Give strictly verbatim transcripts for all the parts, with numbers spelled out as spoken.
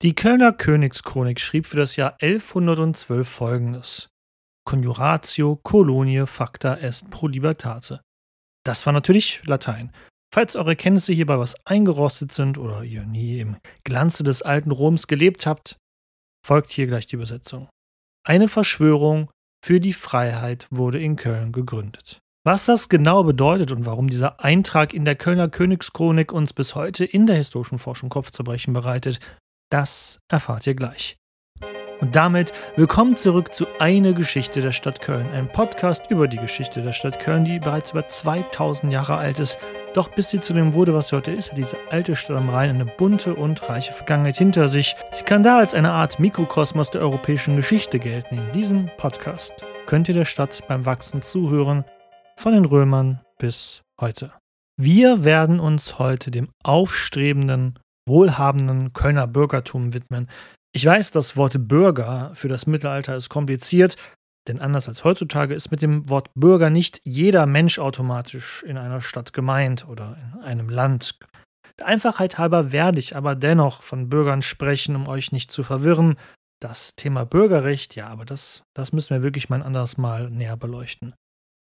Die Kölner Königschronik schrieb für das Jahr elfhundertzwölf Folgendes: Conjuratio colonie facta est pro libertate. Das war natürlich Latein. Falls eure Kenntnisse hierbei was eingerostet sind oder ihr nie im Glanze des alten Roms gelebt habt, folgt hier gleich die Übersetzung. Eine Verschwörung für die Freiheit wurde in Köln gegründet. Was das genau bedeutet und warum dieser Eintrag in der Kölner Königschronik uns bis heute in der historischen Forschung Kopfzerbrechen bereitet, das erfahrt ihr gleich. Und damit willkommen zurück zu Eine Geschichte der Stadt Köln, ein Podcast über die Geschichte der Stadt Köln, die bereits über zweitausend Jahre alt ist. Doch bis sie zu dem wurde, was sie heute ist, hat diese alte Stadt am Rhein eine bunte und reiche Vergangenheit hinter sich. Sie kann da als eine Art Mikrokosmos der europäischen Geschichte gelten. In diesem Podcast könnt ihr der Stadt beim Wachsen zuhören, von den Römern bis heute. Wir werden uns heute dem aufstrebenden, wohlhabenden Kölner Bürgertum widmen. Ich weiß, das Wort Bürger für das Mittelalter ist kompliziert, denn anders als heutzutage ist mit dem Wort Bürger nicht jeder Mensch automatisch in einer Stadt gemeint oder in einem Land. Der Einfachheit halber werde ich aber dennoch von Bürgern sprechen, um euch nicht zu verwirren. Das Thema Bürgerrecht, ja, aber das, das müssen wir wirklich mal ein anderes Mal näher beleuchten.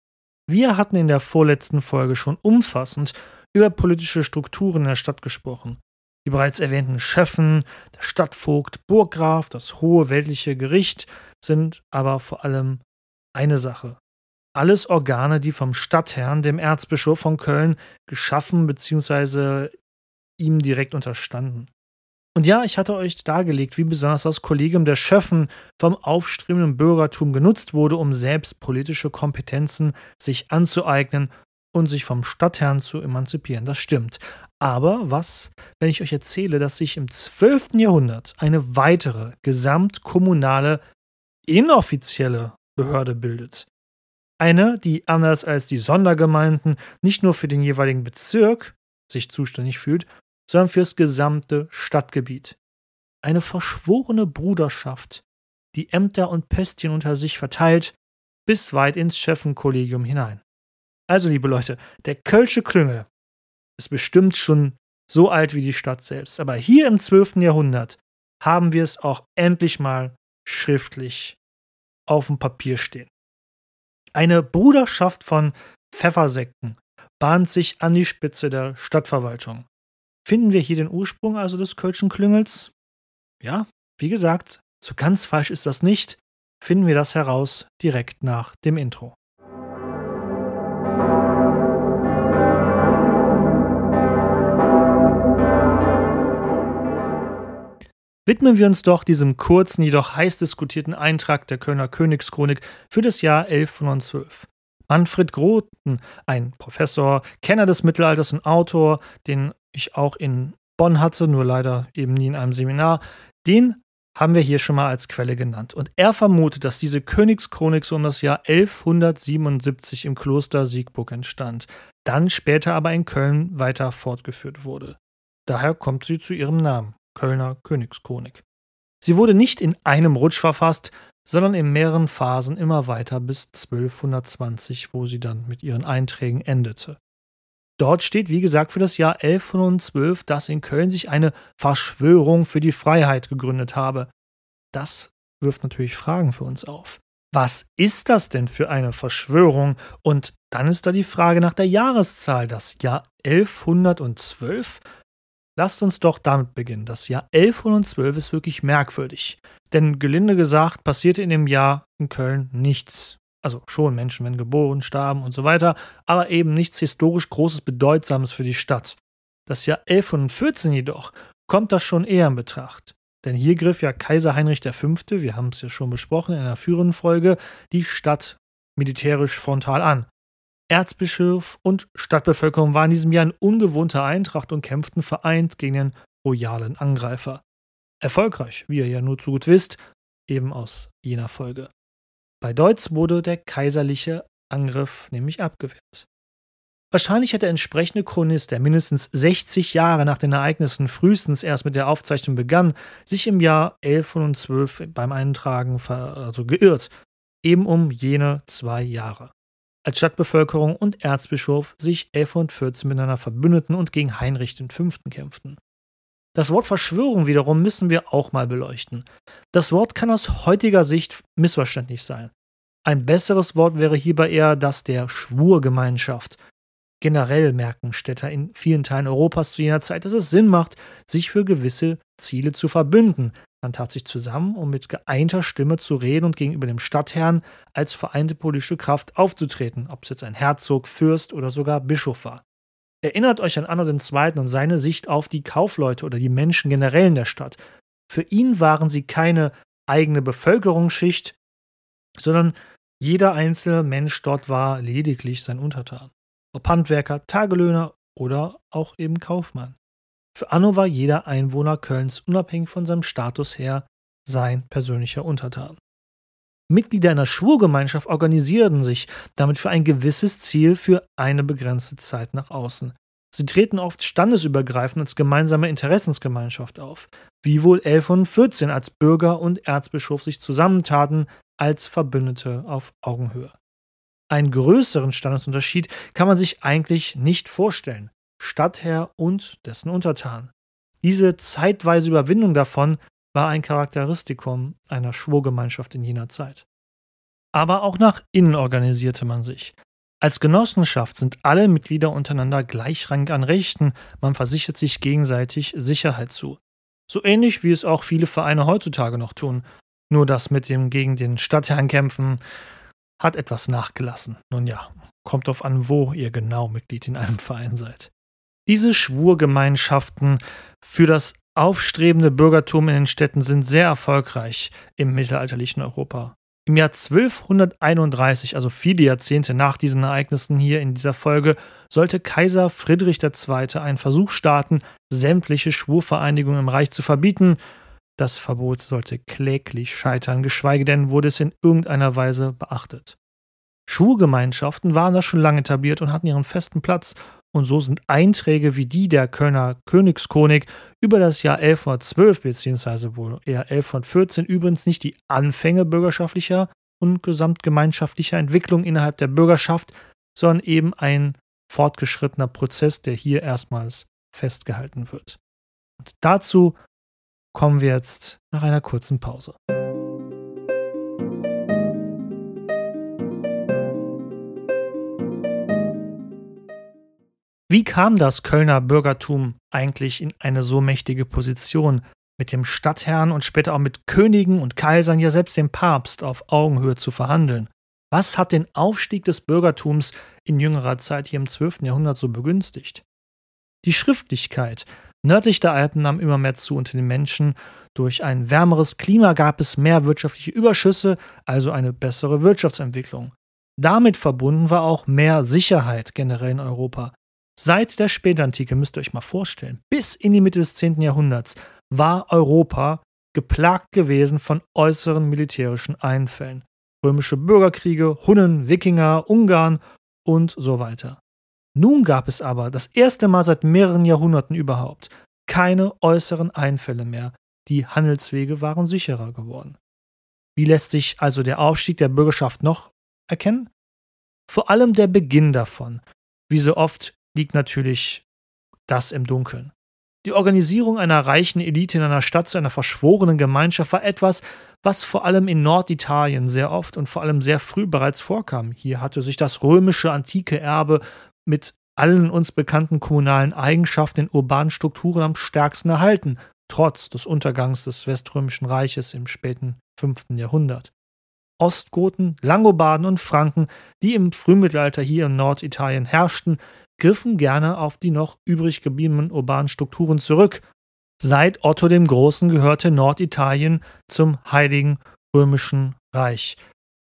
Wir hatten in der vorletzten Folge schon umfassend über politische Strukturen in der Stadt gesprochen. Die bereits erwähnten Schöffen, der Stadtvogt, Burggraf, das hohe weltliche Gericht sind aber vor allem eine Sache. Alles Organe, die vom Stadtherrn, dem Erzbischof von Köln, geschaffen bzw. ihm direkt unterstanden. Und ja, ich hatte euch dargelegt, wie besonders das Kollegium der Schöffen vom aufstrebenden Bürgertum genutzt wurde, um selbst politische Kompetenzen sich anzueignen und sich vom Stadtherrn zu emanzipieren. Das stimmt. Aber was, wenn ich euch erzähle, dass sich im zwölften Jahrhundert eine weitere gesamtkommunale, inoffizielle Behörde bildet? Eine, die anders als die Sondergemeinden nicht nur für den jeweiligen Bezirk sich zuständig fühlt, sondern für das gesamte Stadtgebiet. Eine verschworene Bruderschaft, die Ämter und Pöstchen unter sich verteilt, bis weit ins Schöffenkollegium hinein. Also, liebe Leute, der Kölsche Klüngel ist bestimmt schon so alt wie die Stadt selbst. Aber hier im zwölften Jahrhundert haben wir es auch endlich mal schriftlich auf dem Papier stehen. Eine Bruderschaft von Pfeffersäcken bahnt sich an die Spitze der Stadtverwaltung. Finden wir hier den Ursprung also des Kölschen Klüngels? Ja, wie gesagt, so ganz falsch ist das nicht. Finden wir das heraus direkt nach dem Intro. Widmen wir uns doch diesem kurzen, jedoch heiß diskutierten Eintrag der Kölner Königschronik für das Jahr elfhundertzwölf. Manfred Groten, ein Professor, Kenner des Mittelalters und Autor, den ich auch in Bonn hatte, nur leider eben nie in einem Seminar, den haben wir hier schon mal als Quelle genannt. Und er vermutet, dass diese Königschronik so um das Jahr elfhundertsiebenundsiebzig im Kloster Siegburg entstand, dann später aber in Köln weiter fortgeführt wurde. Daher kommt sie zu ihrem Namen, Kölner Königschronik. Sie wurde nicht in einem Rutsch verfasst, sondern in mehreren Phasen immer weiter bis zwölfhundertzwanzig, wo sie dann mit ihren Einträgen endete. Dort steht, wie gesagt, für das Jahr elfhundertzwölf, dass in Köln sich eine Verschwörung für die Freiheit gegründet habe. Das wirft natürlich Fragen für uns auf. Was ist das denn für eine Verschwörung? Und dann ist da die Frage nach der Jahreszahl, das Jahr elfhundertzwölf. Lasst uns doch damit beginnen. Das Jahr elfhundertzwölf ist wirklich merkwürdig. Denn gelinde gesagt, passierte in dem Jahr in Köln nichts. Also schon, Menschen werden geboren, starben und so weiter, aber eben nichts historisch Großes, Bedeutsames für die Stadt. Das Jahr elfhundertvierzehn jedoch kommt das schon eher in Betracht. Denn hier griff ja Kaiser Heinrich der Fünfte, wir haben es ja schon besprochen in einer früheren Folge, die Stadt militärisch frontal an. Erzbischof und Stadtbevölkerung waren in diesem Jahr in ungewohnter Eintracht und kämpften vereint gegen den royalen Angreifer. Erfolgreich, wie ihr ja nur zu gut wisst, eben aus jener Folge. Bei Deutz wurde der kaiserliche Angriff nämlich abgewehrt. Wahrscheinlich hat der entsprechende Chronist, der mindestens sechzig Jahre nach den Ereignissen frühestens erst mit der Aufzeichnung begann, sich im Jahr elfhundertzwölf beim Eintragen ver- also geirrt, eben um jene zwei Jahre. Als Stadtbevölkerung und Erzbischof sich elfhundertvierzehn miteinander verbündeten und gegen Heinrich den Fünften kämpften. Das Wort Verschwörung wiederum müssen wir auch mal beleuchten. Das Wort kann aus heutiger Sicht missverständlich sein. Ein besseres Wort wäre hierbei eher das der Schwurgemeinschaft. Generell merken Städter in vielen Teilen Europas zu jener Zeit, dass es Sinn macht, sich für gewisse Ziele zu verbünden. Man tat sich zusammen, um mit geeinter Stimme zu reden und gegenüber dem Stadtherrn als vereinte politische Kraft aufzutreten, ob es jetzt ein Herzog, Fürst oder sogar Bischof war. Erinnert euch an Anno den Zweiten und seine Sicht auf die Kaufleute oder die Menschen generell in der Stadt. Für ihn waren sie keine eigene Bevölkerungsschicht, sondern jeder einzelne Mensch dort war lediglich sein Untertan. Ob Handwerker, Tagelöhner oder auch eben Kaufmann. Für Anno war jeder Einwohner Kölns unabhängig von seinem Status her sein persönlicher Untertan. Mitglieder einer Schwurgemeinschaft organisierten sich damit für ein gewisses Ziel für eine begrenzte Zeit nach außen. Sie treten oft standesübergreifend als gemeinsame Interessensgemeinschaft auf, wie wohl elfhundertvierzehn, als Bürger und Erzbischof sich zusammentaten als Verbündete auf Augenhöhe. Einen größeren Standesunterschied kann man sich eigentlich nicht vorstellen. Stadtherr und dessen Untertan. Diese zeitweise Überwindung davon war ein Charakteristikum einer Schwurgemeinschaft in jener Zeit. Aber auch nach innen organisierte man sich. Als Genossenschaft sind alle Mitglieder untereinander gleichrangig an Rechten, man versichert sich gegenseitig Sicherheit zu. So ähnlich wie es auch viele Vereine heutzutage noch tun. Nur das mit dem gegen den Stadtherrn kämpfen hat etwas nachgelassen. Nun ja, kommt drauf an, wo ihr genau Mitglied in einem Verein seid. Diese Schwurgemeinschaften für das aufstrebende Bürgertum in den Städten sind sehr erfolgreich im mittelalterlichen Europa. Im Jahr zwölfhunderteinunddreißig, also viele Jahrzehnte nach diesen Ereignissen hier in dieser Folge, sollte Kaiser Friedrich der Zweite einen Versuch starten, sämtliche Schwurvereinigungen im Reich zu verbieten. Das Verbot sollte kläglich scheitern, geschweige denn wurde es in irgendeiner Weise beachtet. Schwurgemeinschaften waren da schon lange etabliert und hatten ihren festen Platz, und so sind Einträge wie die der Kölner Königschronik über das Jahr elfhundertzwölf bzw. wohl eher elfhundertvierzehn übrigens nicht die Anfänge bürgerschaftlicher und gesamtgemeinschaftlicher Entwicklung innerhalb der Bürgerschaft, sondern eben ein fortgeschrittener Prozess, der hier erstmals festgehalten wird. Und dazu kommen wir jetzt nach einer kurzen Pause. Wie kam das Kölner Bürgertum eigentlich in eine so mächtige Position, mit dem Stadtherrn und später auch mit Königen und Kaisern, ja selbst dem Papst, auf Augenhöhe zu verhandeln? Was hat den Aufstieg des Bürgertums in jüngerer Zeit hier im zwölften Jahrhundert so begünstigt? Die Schriftlichkeit nördlich der Alpen nahm immer mehr zu unter den Menschen. Durch ein wärmeres Klima gab es mehr wirtschaftliche Überschüsse, also eine bessere Wirtschaftsentwicklung. Damit verbunden war auch mehr Sicherheit generell in Europa. Seit der Spätantike, müsst ihr euch mal vorstellen, bis in die Mitte des zehnten Jahrhunderts war Europa geplagt gewesen von äußeren militärischen Einfällen. Römische Bürgerkriege, Hunnen, Wikinger, Ungarn und so weiter. Nun gab es aber das erste Mal seit mehreren Jahrhunderten überhaupt keine äußeren Einfälle mehr. Die Handelswege waren sicherer geworden. Wie lässt sich also der Aufstieg der Bürgerschaft noch erkennen? Vor allem der Beginn davon. Wie so oft liegt natürlich das im Dunkeln. Die Organisierung einer reichen Elite in einer Stadt zu einer verschworenen Gemeinschaft war etwas, was vor allem in Norditalien sehr oft und vor allem sehr früh bereits vorkam. Hier hatte sich das römische antike Erbe mit allen uns bekannten kommunalen Eigenschaften in urbanen Strukturen am stärksten erhalten, trotz des Untergangs des Weströmischen Reiches im späten fünften Jahrhundert. Ostgoten, Langobarden und Franken, die im Frühmittelalter hier in Norditalien herrschten, griffen gerne auf die noch übrig gebliebenen urbanen Strukturen zurück. Seit Otto dem Großen gehörte Norditalien zum Heiligen Römischen Reich.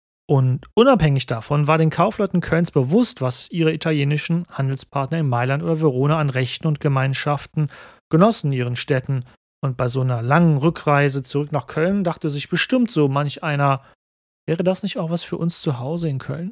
Und unabhängig davon war den Kaufleuten Kölns bewusst, was ihre italienischen Handelspartner in Mailand oder Verona an Rechten und Gemeinschaften genossen in ihren Städten. Und bei so einer langen Rückreise zurück nach Köln dachte sich bestimmt so manch einer, wäre das nicht auch was für uns zu Hause in Köln?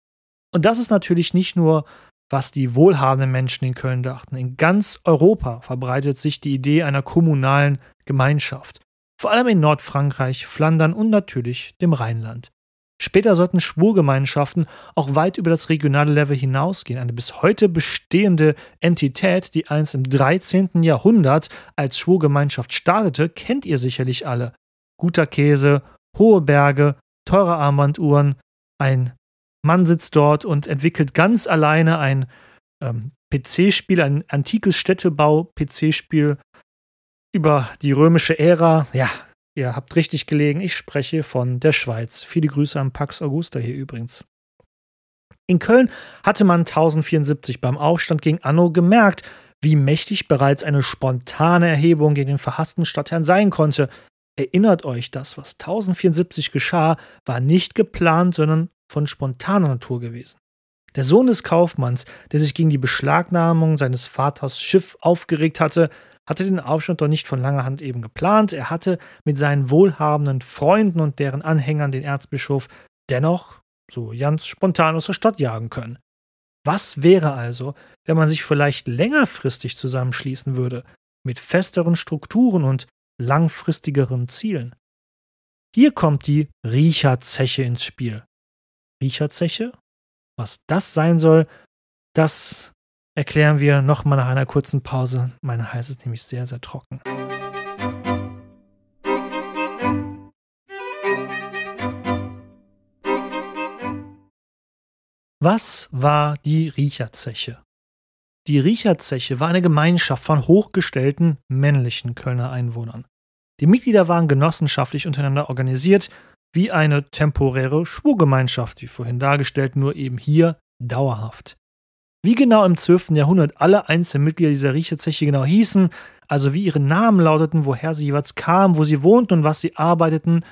Und das ist natürlich nicht nur, was die wohlhabenden Menschen in Köln dachten. In ganz Europa verbreitet sich die Idee einer kommunalen Gemeinschaft. Vor allem in Nordfrankreich, Flandern und natürlich dem Rheinland. Später sollten Schwurgemeinschaften auch weit über das regionale Level hinausgehen. Eine bis heute bestehende Entität, die einst im dreizehnten Jahrhundert als Schwurgemeinschaft startete, kennt ihr sicherlich alle. Guter Käse, hohe Berge, teure Armbanduhren, ein Mann sitzt dort und entwickelt ganz alleine ein ähm, P C-Spiel, ein antikes Städtebau-P C-Spiel über die römische Ära. Ja, ihr habt richtig gelegen, ich spreche von der Schweiz. Viele Grüße an Pax Augusta hier übrigens. In Köln hatte man tausendvierundsiebzig beim Aufstand gegen Anno gemerkt, wie mächtig bereits eine spontane Erhebung gegen den verhassten Stadtherrn sein konnte. Erinnert euch, das, was tausendvierundsiebzig geschah, war nicht geplant, sondern von spontaner Natur gewesen. Der Sohn des Kaufmanns, der sich gegen die Beschlagnahmung seines Vaters Schiff aufgeregt hatte, hatte den Aufstand doch nicht von langer Hand eben geplant. Er hatte mit seinen wohlhabenden Freunden und deren Anhängern den Erzbischof dennoch so ganz spontan aus der Stadt jagen können. Was wäre also, wenn man sich vielleicht längerfristig zusammenschließen würde, mit festeren Strukturen und langfristigeren Zielen? Hier kommt die Riecherzeche ins Spiel. Riecherzeche? Was das sein soll, das erklären wir nochmal nach einer kurzen Pause. Mein Hals ist nämlich sehr, sehr trocken. Was war die Riecherzeche? Die Riecherzeche war eine Gemeinschaft von hochgestellten männlichen Kölner Einwohnern. Die Mitglieder waren genossenschaftlich untereinander organisiert, wie eine temporäre Schwurgemeinschaft, wie vorhin dargestellt, nur eben hier dauerhaft. Wie genau im zwölften Jahrhundert alle einzelnen Mitglieder dieser Riecherzeche genau hießen, also wie ihre Namen lauteten, woher sie jeweils kamen, wo sie wohnten und was sie arbeiteten,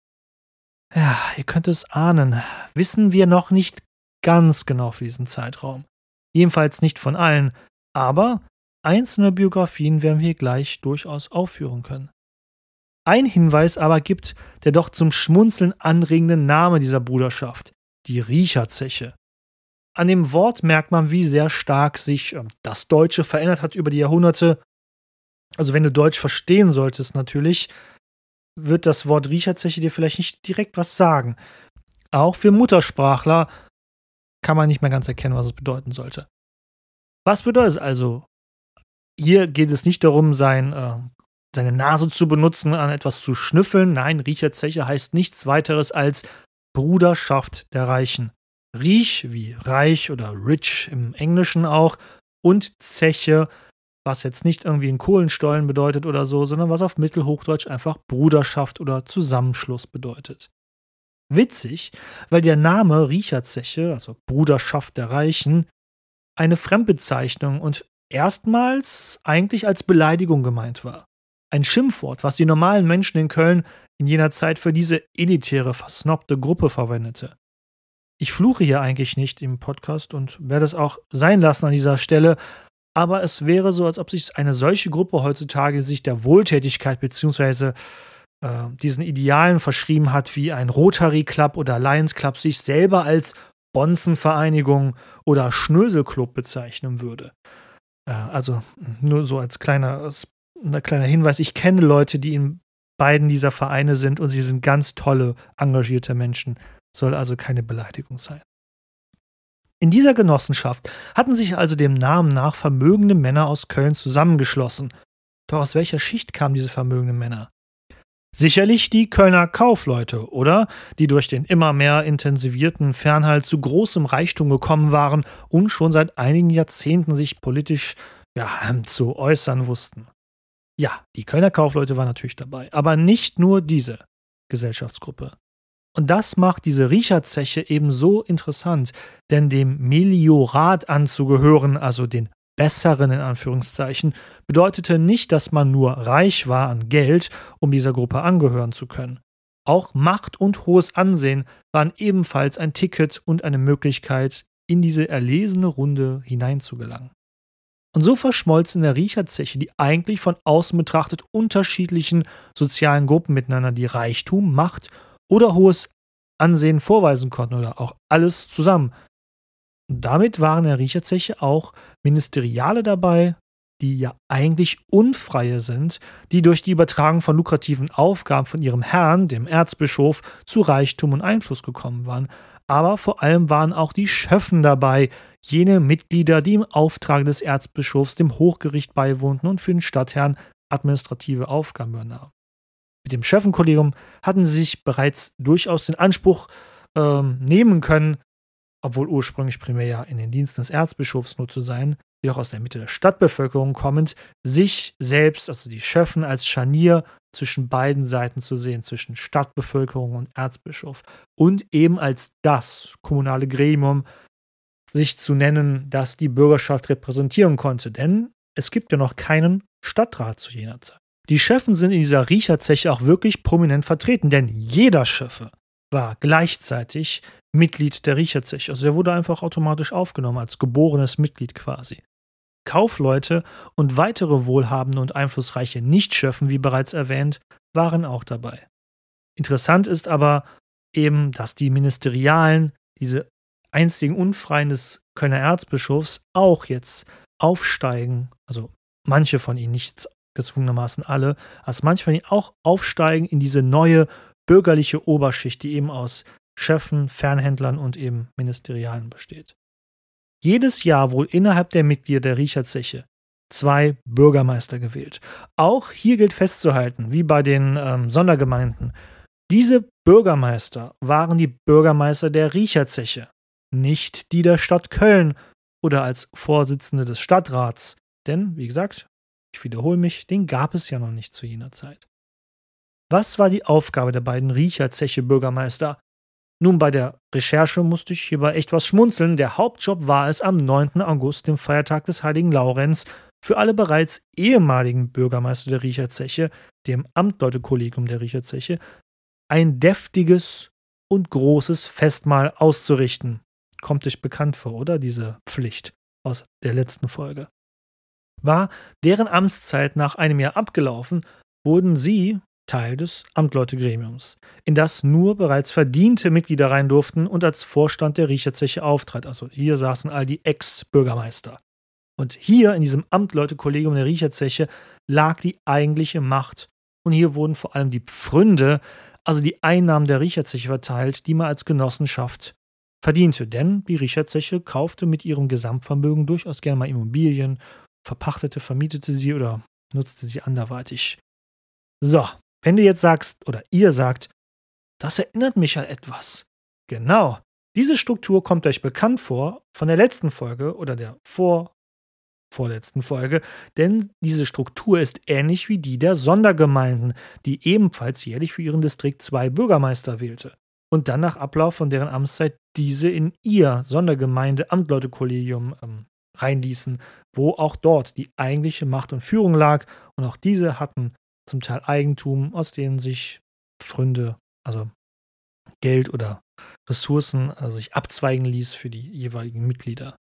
ja, ihr könnt es ahnen, wissen wir noch nicht ganz genau für diesen Zeitraum. Jedenfalls nicht von allen, aber einzelne Biografien werden wir gleich durchaus aufführen können. Ein Hinweis aber gibt der doch zum Schmunzeln anregende Name dieser Bruderschaft, die Riecherzeche. An dem Wort merkt man, wie sehr stark sich äh, das Deutsche verändert hat über die Jahrhunderte. Also wenn du Deutsch verstehen solltest natürlich, wird das Wort Riecherzeche dir vielleicht nicht direkt was sagen. Auch für Muttersprachler kann man nicht mehr ganz erkennen, was es bedeuten sollte. Was bedeutet es also? Hier geht es nicht darum, sein äh, seine Nase zu benutzen, an etwas zu schnüffeln. Nein, Riecherzeche heißt nichts weiteres als Bruderschaft der Reichen. Riech wie reich oder rich im Englischen auch und Zeche, was jetzt nicht irgendwie einen Kohlenstollen bedeutet oder so, sondern was auf Mittelhochdeutsch einfach Bruderschaft oder Zusammenschluss bedeutet. Witzig, weil der Name Riecherzeche, also Bruderschaft der Reichen, eine Fremdbezeichnung und erstmals eigentlich als Beleidigung gemeint war. Ein Schimpfwort, was die normalen Menschen in Köln in jener Zeit für diese elitäre, versnobte Gruppe verwendete. Ich fluche hier eigentlich nicht im Podcast und werde es auch sein lassen an dieser Stelle, aber es wäre so, als ob sich eine solche Gruppe heutzutage sich der Wohltätigkeit bzw. Äh, diesen Idealen verschrieben hat, wie ein Rotary Club oder Lions Club sich selber als Bonzenvereinigung oder Schnöselclub bezeichnen würde. Äh, also nur so als kleiner Ein kleiner Hinweis, ich kenne Leute, die in beiden dieser Vereine sind und sie sind ganz tolle, engagierte Menschen. Soll also keine Beleidigung sein. In dieser Genossenschaft hatten sich also dem Namen nach vermögende Männer aus Köln zusammengeschlossen. Doch aus welcher Schicht kamen diese vermögenden Männer? Sicherlich die Kölner Kaufleute, oder? Die durch den immer mehr intensivierten Fernhalt zu großem Reichtum gekommen waren und schon seit einigen Jahrzehnten sich politisch ja, zu äußern wussten. Ja, die Kölner Kaufleute waren natürlich dabei, aber nicht nur diese Gesellschaftsgruppe. Und das macht diese Riecherzeche eben so interessant, denn dem Meliorat anzugehören, also den Besseren in Anführungszeichen, bedeutete nicht, dass man nur reich war an Geld, um dieser Gruppe angehören zu können. Auch Macht und hohes Ansehen waren ebenfalls ein Ticket und eine Möglichkeit, in diese erlesene Runde hineinzugelangen. Und so verschmolzen in der Riecherzeche die eigentlich von außen betrachtet unterschiedlichen sozialen Gruppen miteinander, die Reichtum, Macht oder hohes Ansehen vorweisen konnten oder auch alles zusammen. Und damit waren in der Riecherzeche auch Ministeriale dabei, die ja eigentlich Unfreie sind, die durch die Übertragung von lukrativen Aufgaben von ihrem Herrn, dem Erzbischof, zu Reichtum und Einfluss gekommen waren. Aber vor allem waren auch die Schöffen dabei, jene Mitglieder, die im Auftrag des Erzbischofs dem Hochgericht beiwohnten und für den Stadtherrn administrative Aufgaben übernahmen. Mit dem Schöffenkollegium hatten sie sich bereits durchaus den Anspruch ähm, nehmen können, obwohl ursprünglich primär ja in den Diensten des Erzbischofs nur zu sein, jedoch aus der Mitte der Stadtbevölkerung kommend, sich selbst, also die Schöffen, als Scharnier zwischen beiden Seiten zu sehen, zwischen Stadtbevölkerung und Erzbischof. Und eben als das kommunale Gremium sich zu nennen, das die Bürgerschaft repräsentieren konnte. Denn es gibt ja noch keinen Stadtrat zu jener Zeit. Die Schöffen sind in dieser Riecherzeche auch wirklich prominent vertreten, denn jeder Schöffe war gleichzeitig Mitglied der Riecherzeche. Also der wurde einfach automatisch aufgenommen, als geborenes Mitglied quasi. Kaufleute und weitere wohlhabende und einflussreiche Nichtschöffen, wie bereits erwähnt, waren auch dabei. Interessant ist aber eben, dass die Ministerialen, diese einzigen Unfreien des Kölner Erzbischofs, auch jetzt aufsteigen, also manche von ihnen, nicht gezwungenermaßen alle, als manche von ihnen auch aufsteigen in diese neue bürgerliche Oberschicht, die eben aus Schöffen, Fernhändlern und eben Ministerialen besteht. Jedes Jahr wohl innerhalb der Mitglieder der Riecherzeche zwei Bürgermeister gewählt. Auch hier gilt festzuhalten, wie bei den ähm, Sondergemeinden, diese Bürgermeister waren die Bürgermeister der Riecherzeche, nicht die der Stadt Köln oder als Vorsitzende des Stadtrats, denn, wie gesagt, ich wiederhole mich, den gab es ja noch nicht zu jener Zeit. Was war die Aufgabe der beiden Riecherzeche-Bürgermeister? Nun, bei der Recherche musste ich hierbei echt was schmunzeln. Der Hauptjob war es, am neunten August, dem Feiertag des heiligen Laurenz, für alle bereits ehemaligen Bürgermeister der Riecherzeche, dem Amtleutekollegium der Riecherzeche, ein deftiges und großes Festmahl auszurichten. Kommt euch bekannt vor, oder? Diese Pflicht aus der letzten Folge. War deren Amtszeit nach einem Jahr abgelaufen, wurden sie Teil des Amtleutegremiums, in das nur bereits verdiente Mitglieder rein durften und als Vorstand der Riecherzeche auftrat. Also hier saßen all die Ex-Bürgermeister. Und hier in diesem Amtleutekollegium der Riecherzeche lag die eigentliche Macht. Und hier wurden vor allem die Pfründe, also die Einnahmen der Riecherzeche verteilt, die man als Genossenschaft verdiente. Denn die Riecherzeche kaufte mit ihrem Gesamtvermögen durchaus gerne mal Immobilien, verpachtete, vermietete sie oder nutzte sie anderweitig. So, wenn du jetzt sagst, oder ihr sagt, das erinnert mich an etwas. Genau, diese Struktur kommt euch bekannt vor von der letzten Folge oder der vor, vorletzten Folge, denn diese Struktur ist ähnlich wie die der Sondergemeinden, die ebenfalls jährlich für ihren Distrikt zwei Bürgermeister wählte und dann nach Ablauf von deren Amtszeit diese in ihr Sondergemeinde-Amtleutekollegium ähm, reinließen, wo auch dort die eigentliche Macht und Führung lag und auch diese hatten zum Teil Eigentum, aus denen sich Pfründe, also Geld oder Ressourcen, also sich abzweigen ließ für die jeweiligen Mitglieder.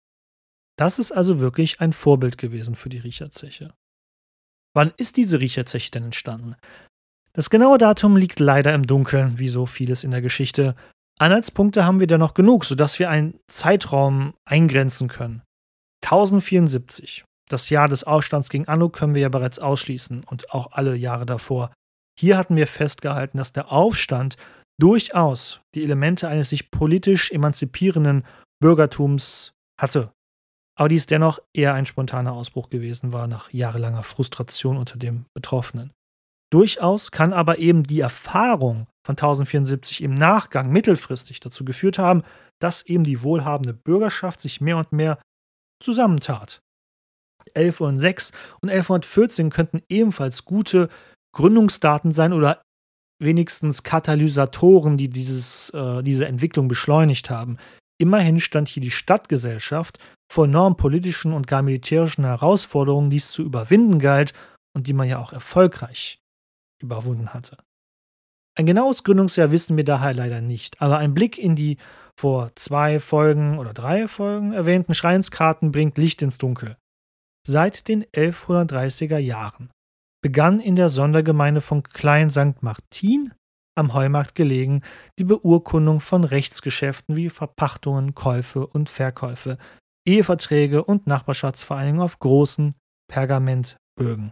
Das ist also wirklich ein Vorbild gewesen für die Riecherzeche. Wann ist diese Riecherzeche denn entstanden? Das genaue Datum liegt leider im Dunkeln, wie so vieles in der Geschichte. Anhaltspunkte haben wir dennoch genug, sodass wir einen Zeitraum eingrenzen können. tausendvierundsiebzig. Das Jahr des Aufstands gegen Anno können wir ja bereits ausschließen und auch alle Jahre davor. Hier hatten wir festgehalten, dass der Aufstand durchaus die Elemente eines sich politisch emanzipierenden Bürgertums hatte. Aber dies dennoch eher ein spontaner Ausbruch gewesen war nach jahrelanger Frustration unter den Betroffenen. Durchaus kann aber eben die Erfahrung von tausendvierundsiebzig im Nachgang mittelfristig dazu geführt haben, dass eben die wohlhabende Bürgerschaft sich mehr und mehr zusammentat. elfhundertsechs und elfhundertvierzehn könnten ebenfalls gute Gründungsdaten sein oder wenigstens Katalysatoren, die dieses, äh, diese Entwicklung beschleunigt haben. Immerhin stand hier die Stadtgesellschaft vor enormen politischen und gar militärischen Herausforderungen, die es zu überwinden galt und die man ja auch erfolgreich überwunden hatte. Ein genaues Gründungsjahr wissen wir daher leider nicht, aber ein Blick in die vor zwei Folgen oder drei Folgen erwähnten Schreinskarten bringt Licht ins Dunkel. Seit den elfhundertdreißiger Jahren begann in der Sondergemeinde von Klein Sankt Martin, am Heumarkt gelegen, die Beurkundung von Rechtsgeschäften wie Verpachtungen, Käufe und Verkäufe, Eheverträge und Nachbarschaftsvereinigungen auf großen Pergamentbögen.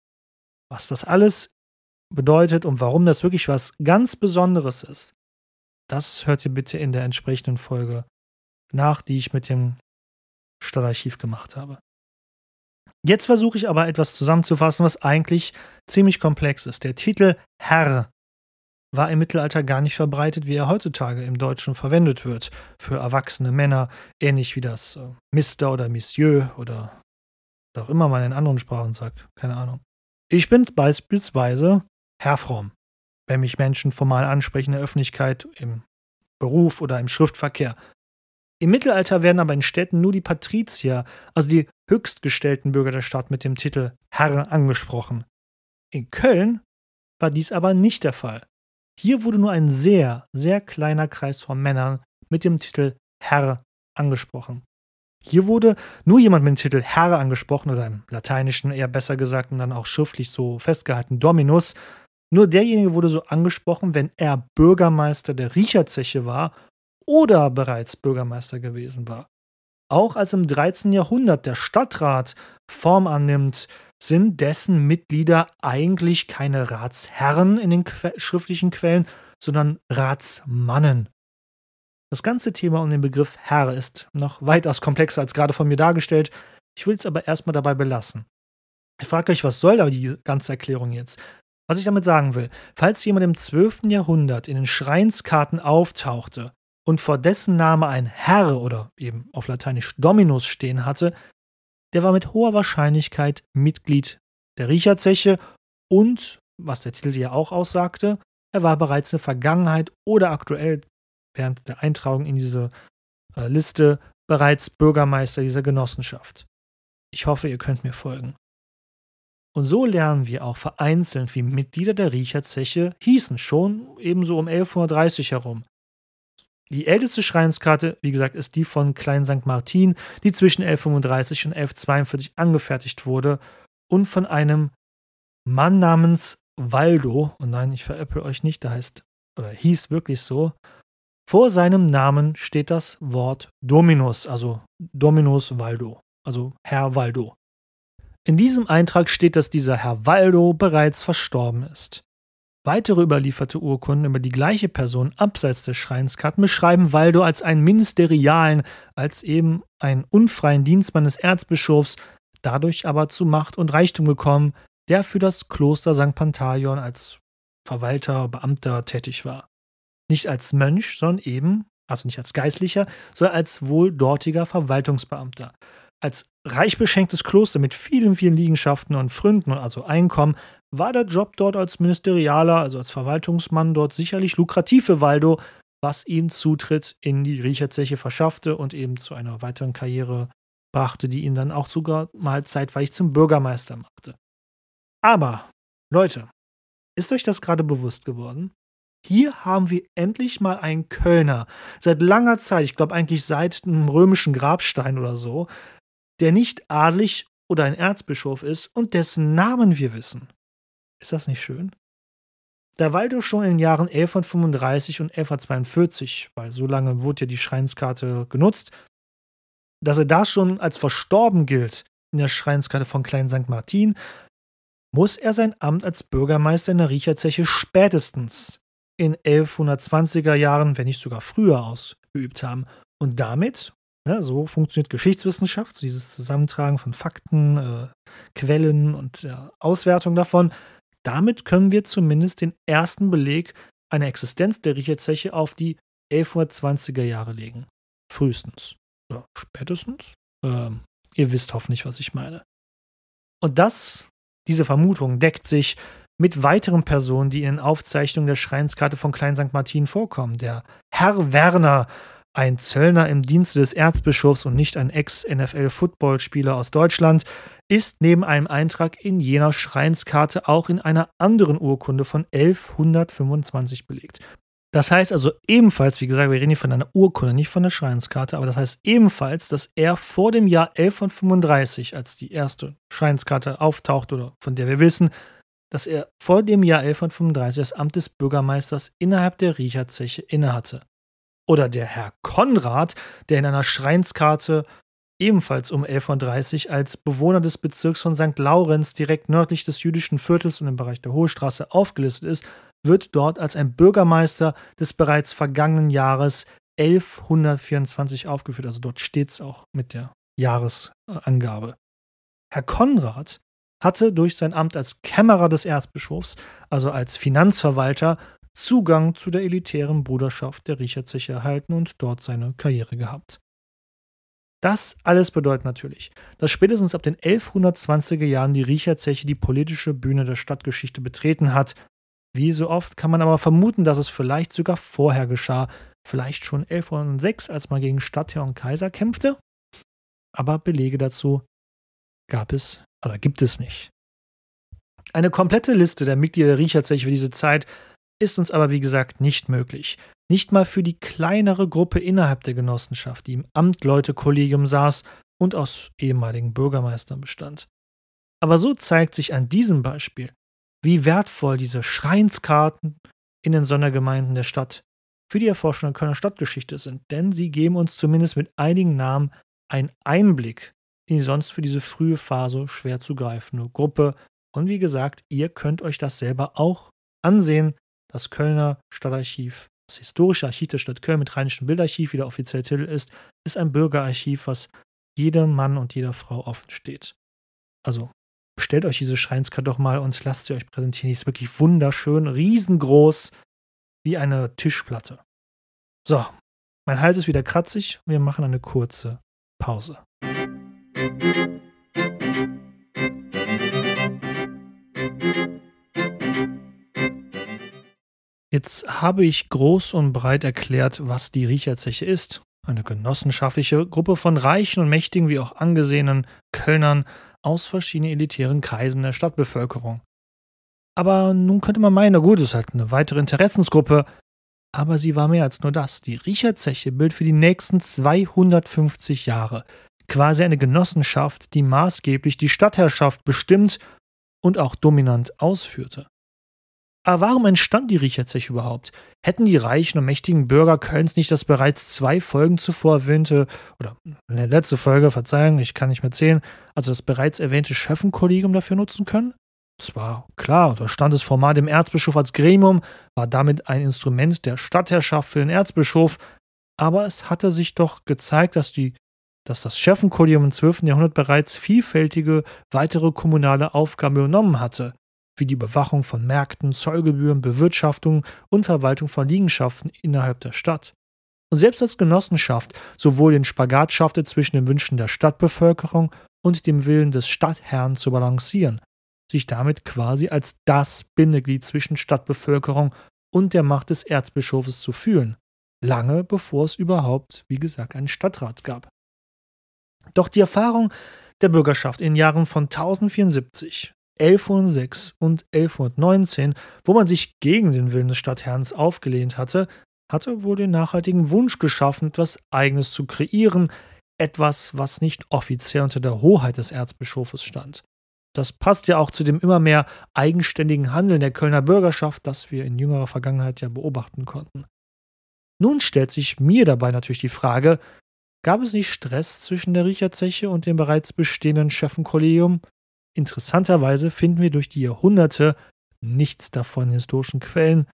Was das alles bedeutet und warum das wirklich was ganz Besonderes ist, das hört ihr bitte in der entsprechenden Folge nach, die ich mit dem Stadtarchiv gemacht habe. Jetzt versuche ich aber etwas zusammenzufassen, was eigentlich ziemlich komplex ist. Der Titel Herr war im Mittelalter gar nicht verbreitet, wie er heutzutage im Deutschen verwendet wird, für erwachsene Männer, ähnlich wie das äh, Mister oder Monsieur oder was auch immer man in anderen Sprachen sagt, keine Ahnung. Ich bin beispielsweise Herr Fromm, wenn mich Menschen formal ansprechen in der Öffentlichkeit, im Beruf oder im Schriftverkehr. Im Mittelalter werden aber in Städten nur die Patrizier, also die höchstgestellten Bürger der Stadt, mit dem Titel Herr angesprochen. In Köln war dies aber nicht der Fall. Hier wurde nur ein sehr, sehr kleiner Kreis von Männern mit dem Titel Herr angesprochen. Hier wurde nur jemand mit dem Titel Herr angesprochen, oder im Lateinischen eher besser gesagt und dann auch schriftlich so festgehalten, Dominus. Nur derjenige wurde so angesprochen, wenn er Bürgermeister der Riecherzeche war oder bereits Bürgermeister gewesen war. Auch als im dreizehnten Jahrhundert der Stadtrat Form annimmt, sind dessen Mitglieder eigentlich keine Ratsherren in den que- schriftlichen Quellen, sondern Ratsmannen. Das ganze Thema um den Begriff Herr ist noch weitaus komplexer als gerade von mir dargestellt. Ich will es aber erstmal dabei belassen. Ich frage euch, was soll da die ganze Erklärung jetzt? Was ich damit sagen will, falls jemand im zwölften Jahrhundert in den Schreinskarten auftauchte und vor dessen Name ein Herr oder eben auf Lateinisch Dominus stehen hatte, der war mit hoher Wahrscheinlichkeit Mitglied der Riecherzeche und, was der Titel ja auch aussagte, er war bereits in der Vergangenheit oder aktuell während der Eintragung in diese äh, Liste bereits Bürgermeister dieser Genossenschaft. Ich hoffe, ihr könnt mir folgen. Und so lernen wir auch vereinzelt, wie Mitglieder der Riecherzeche hießen, schon ebenso um elfhundertdreißig herum. Die älteste Schreinskarte, wie gesagt, ist die von Klein Sankt Martin, die zwischen elfhundertfünfunddreißig und elfhundertzweiundvierzig angefertigt wurde und von einem Mann namens Waldo, und nein, ich veräpple euch nicht, der heißt, oder hieß wirklich so, vor seinem Namen steht das Wort Dominus, also Dominus Waldo, also Herr Waldo. In diesem Eintrag steht, dass dieser Herr Waldo bereits verstorben ist. Weitere überlieferte Urkunden über die gleiche Person abseits der Schreinskarten beschreiben Waldo als einen Ministerialen, als eben einen unfreien Dienstmann des Erzbischofs, dadurch aber zu Macht und Reichtum gekommen, der für das Kloster Sankt Pantaleon als Verwalter, Beamter tätig war. Nicht als Mönch, sondern eben, also nicht als Geistlicher, sondern als wohl dortiger Verwaltungsbeamter. Als reich beschenktes Kloster mit vielen, vielen Liegenschaften und Pfründen, also Einkommen, war der Job dort als Ministerialer, also als Verwaltungsmann dort sicherlich lukrativ für Waldo, was ihm Zutritt in die Riecherzeche verschaffte und eben zu einer weiteren Karriere brachte, die ihn dann auch sogar mal zeitweilig zum Bürgermeister machte. Aber, Leute, ist euch das gerade bewusst geworden? Hier haben wir endlich mal einen Kölner, seit langer Zeit, ich glaube eigentlich seit einem römischen Grabstein oder so, der nicht adelig oder ein Erzbischof ist und dessen Namen wir wissen. Ist das nicht schön? Da Waldo schon in den Jahren elfhundertfünfunddreißig und elfhundertzweiundvierzig, weil so lange wurde ja die Schreinskarte genutzt, dass er da schon als verstorben gilt in der Schreinskarte von Klein Sankt Martin, muss er sein Amt als Bürgermeister in der Riecherzeche spätestens in elfhundertzwanziger Jahren, wenn nicht sogar früher, ausgeübt haben. Und damit, ja, so funktioniert Geschichtswissenschaft, dieses Zusammentragen von Fakten, äh, Quellen und äh, Auswertung davon, damit können wir zumindest den ersten Beleg einer Existenz der Riecherzeche auf die elfhundertzwanziger Jahre legen. Frühestens. Oder spätestens. Ähm, ihr wisst hoffentlich, was ich meine. Und das, diese Vermutung deckt sich mit weiteren Personen, die in den Aufzeichnungen der Schreinskarte von Klein Sankt Martin vorkommen. Der Herr Werner, ein Zöllner im Dienste des Erzbischofs und nicht ein Ex-N F L-Footballspieler aus Deutschland, ist neben einem Eintrag in jener Schreinskarte auch in einer anderen Urkunde von elfhundertfünfundzwanzig belegt. Das heißt also ebenfalls, wie gesagt, wir reden hier von einer Urkunde, nicht von der Schreinskarte, aber das heißt ebenfalls, dass er vor dem Jahr elfhundertfünfunddreißig, als die erste Schreinskarte auftaucht oder von der wir wissen, dass er vor dem Jahr elfhundertfünfunddreißig das Amt des Bürgermeisters innerhalb der Riecherzeche innehatte. Oder der Herr Konrad, der in einer Schreinskarte ebenfalls um elfhundertdreißig als Bewohner des Bezirks von Sankt Laurenz direkt nördlich des jüdischen Viertels und im Bereich der Hohlstraße aufgelistet ist, wird dort als ein Bürgermeister des bereits vergangenen Jahres elfhundertvierundzwanzig aufgeführt. Also dort steht es auch mit der Jahresangabe. Herr Konrad hatte durch sein Amt als Kämmerer des Erzbischofs, also als Finanzverwalter, Zugang zu der elitären Bruderschaft der Riecherzeche erhalten und dort seine Karriere gehabt. Das alles bedeutet natürlich, dass spätestens ab den elfhundertzwanziger Jahren die Riecherzeche die politische Bühne der Stadtgeschichte betreten hat. Wie so oft kann man aber vermuten, dass es vielleicht sogar vorher geschah, vielleicht schon elfhundertsechs, als man gegen Stadtherr und Kaiser kämpfte. Aber Belege dazu gab es oder gibt es nicht. Eine komplette Liste der Mitglieder der Riecherzeche für diese Zeit ist uns aber wie gesagt nicht möglich. Nicht mal für die kleinere Gruppe innerhalb der Genossenschaft, die im Amtleutekollegium saß und aus ehemaligen Bürgermeistern bestand. Aber so zeigt sich an diesem Beispiel, wie wertvoll diese Schreinskarten in den Sondergemeinden der Stadt für die Erforschung der Kölner Stadtgeschichte sind, denn sie geben uns zumindest mit einigen Namen einen Einblick in die sonst für diese frühe Phase schwer zu greifende Gruppe. Und wie gesagt, ihr könnt euch das selber auch ansehen. Das Kölner Stadtarchiv, das Historische Archiv der Stadt Köln mit Rheinischem Bildarchiv, wie der offizielle Titel ist, ist ein Bürgerarchiv, was jedem Mann und jeder Frau offen steht. Also bestellt euch diese Schreinskarte doch mal und lasst sie euch präsentieren. Die ist wirklich wunderschön, riesengroß, wie eine Tischplatte. So, mein Hals ist wieder kratzig und wir machen eine kurze Pause. Jetzt habe ich groß und breit erklärt, was die Riecherzeche ist. Eine genossenschaftliche Gruppe von reichen und mächtigen wie auch angesehenen Kölnern aus verschiedenen elitären Kreisen der Stadtbevölkerung. Aber nun könnte man meinen, na gut, es ist halt eine weitere Interessensgruppe. Aber sie war mehr als nur das. Die Riecherzeche bildet für die nächsten zweihundertfünfzig Jahre quasi eine Genossenschaft, die maßgeblich die Stadtherrschaft bestimmt und auch dominant ausführte. Aber warum entstand die Riecherzeche überhaupt? Hätten die reichen und mächtigen Bürger Kölns nicht das bereits zwei Folgen zuvor erwähnte, oder eine letzte Folge, Verzeihung, ich kann nicht mehr zählen, also das bereits erwähnte Schöffenkollegium dafür nutzen können? Das war klar, da stand es formal dem Erzbischof als Gremium, war damit ein Instrument der Stadtherrschaft für den Erzbischof, aber es hatte sich doch gezeigt, dass, die, dass das Schöffenkollegium im zwölften Jahrhundert bereits vielfältige weitere kommunale Aufgaben übernommen hatte, wie die Überwachung von Märkten, Zollgebühren, Bewirtschaftung und Verwaltung von Liegenschaften innerhalb der Stadt. Und selbst als Genossenschaft sowohl den Spagat schaffte zwischen den Wünschen der Stadtbevölkerung und dem Willen des Stadtherrn zu balancieren, sich damit quasi als das Bindeglied zwischen Stadtbevölkerung und der Macht des Erzbischofes zu fühlen, lange bevor es überhaupt, wie gesagt, einen Stadtrat gab. Doch die Erfahrung der Bürgerschaft in den Jahren von tausendvierundsiebzig, elfhundertsechs und elfhundertneunzehn, wo man sich gegen den Willen des Stadtherrns aufgelehnt hatte, hatte wohl den nachhaltigen Wunsch geschaffen, etwas Eigenes zu kreieren, etwas, was nicht offiziell unter der Hoheit des Erzbischofes stand. Das passt ja auch zu dem immer mehr eigenständigen Handeln der Kölner Bürgerschaft, das wir in jüngerer Vergangenheit ja beobachten konnten. Nun stellt sich mir dabei natürlich die Frage, gab es nicht Stress zwischen der Riecherzeche und dem bereits bestehenden Schöffenkollegium? Interessanterweise finden wir durch die Jahrhunderte nichts davon in historischen Quellen.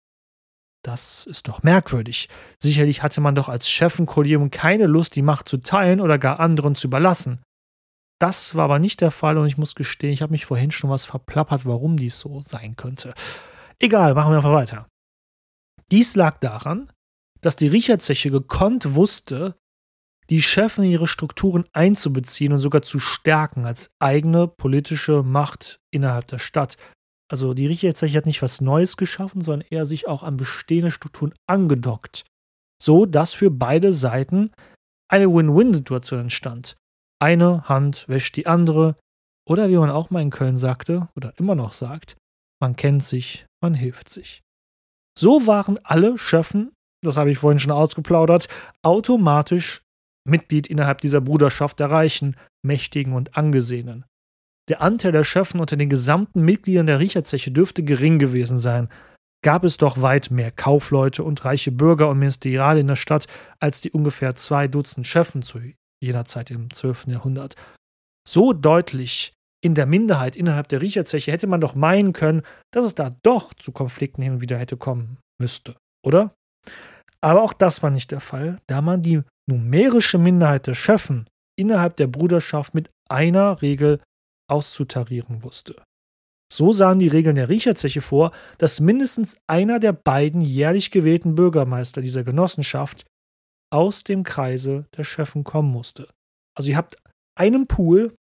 Das ist doch merkwürdig. Sicherlich hatte man doch als Schöffenkollegium keine Lust, die Macht zu teilen oder gar anderen zu überlassen. Das war aber nicht der Fall und ich muss gestehen, ich habe mich vorhin schon was verplappert, warum dies so sein könnte. Egal, machen wir einfach weiter. Dies lag daran, dass die Riecherzeche gekonnt wusste, die Schöffen in ihre Strukturen einzubeziehen und sogar zu stärken als eigene politische Macht innerhalb der Stadt. Also die Riecherzeche hat nicht was Neues geschaffen, sondern eher sich auch an bestehende Strukturen angedockt. So dass für beide Seiten eine Win-Win-Situation entstand. Eine Hand wäscht die andere, oder wie man auch mal in Köln sagte, oder immer noch sagt, man kennt sich, man hilft sich. So waren alle Schöffen, das habe ich vorhin schon ausgeplaudert, automatisch Mitglied innerhalb dieser Bruderschaft der Reichen, Mächtigen und Angesehenen. Der Anteil der Schöffen unter den gesamten Mitgliedern der Riecherzeche dürfte gering gewesen sein, gab es doch weit mehr Kaufleute und reiche Bürger und Ministeriale in der Stadt als die ungefähr zwei Dutzend Schöffen zu jener Zeit im zwölften Jahrhundert, so deutlich in der Minderheit innerhalb der Riecherzeche, hätte man doch meinen können, dass es da doch zu Konflikten hin und wieder hätte kommen müsste, oder? Aber auch das war nicht der Fall, da man die numerische Minderheit der Schöffen innerhalb der Bruderschaft mit einer Regel auszutarieren wusste. So sahen die Regeln der Riecherzeche vor, dass mindestens einer der beiden jährlich gewählten Bürgermeister dieser Genossenschaft aus dem Kreise der Schöffen kommen musste. Also ihr habt einen Pool